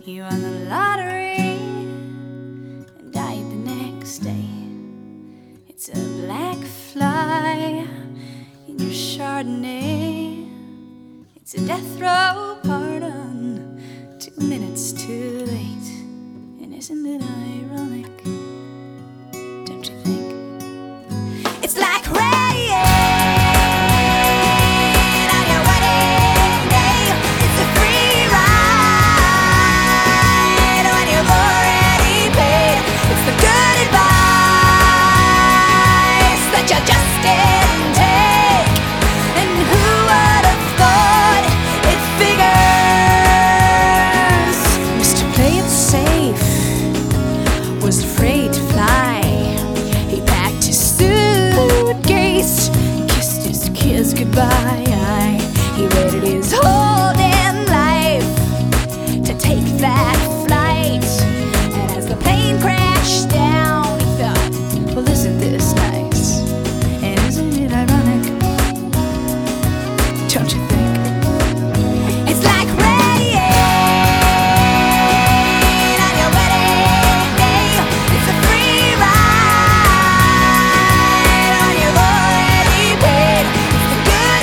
You won the lottery and died the next day. It's a black fly in your Chardonnay. It's a death row pardon, 2 minutes too late. And isn't it ironic? Don't you think? It's like rain on your wedding day. It's a free ride when you've already paid. It's the good advice that you just didn't take. And who would have thought it figures? Mr. Play It Safe was afraid to fly. He packed his suitcase, kissed his kids goodbye. He waited his whole damn life to take that flight. And as the plane crashed down, he thought, well, isn't this nice? And isn't it ironic? Don't you think? It's like rain on your wedding day. It's a free ride when you've already paid. It's the good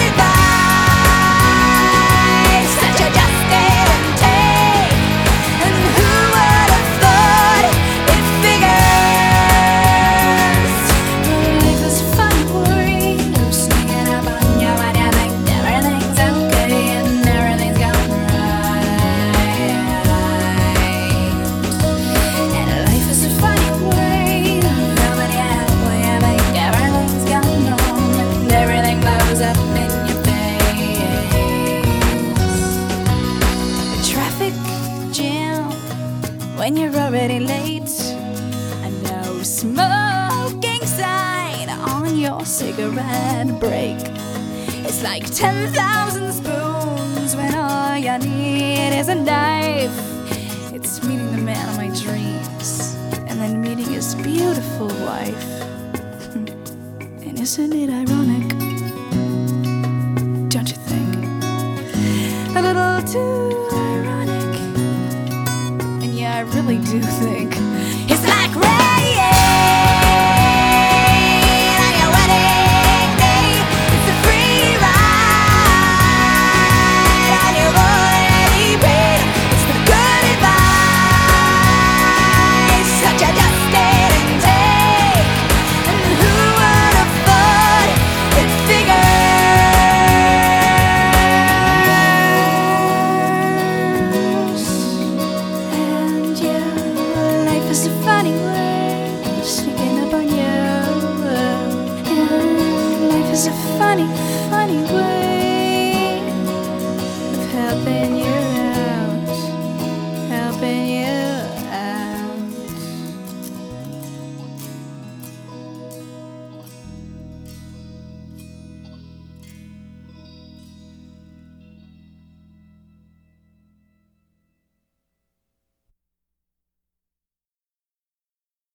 advice that you just didn't take. And who would have thought it figures? Life is fun, worried, sneaking up on you when you think everything's okay and everything's going right. And life is a funny way, coming out when you think everything's gone wrong and everything blows up in your face. A traffic jam when you're already late. A no smoking sign on your cigarette break. It's like 10,000 spoons when all you need is a knife. It's meeting the man of my dreams and then meeting his beautiful wife. And isn't it ironic? Don't you think? A little too ironic. And yeah, I really do think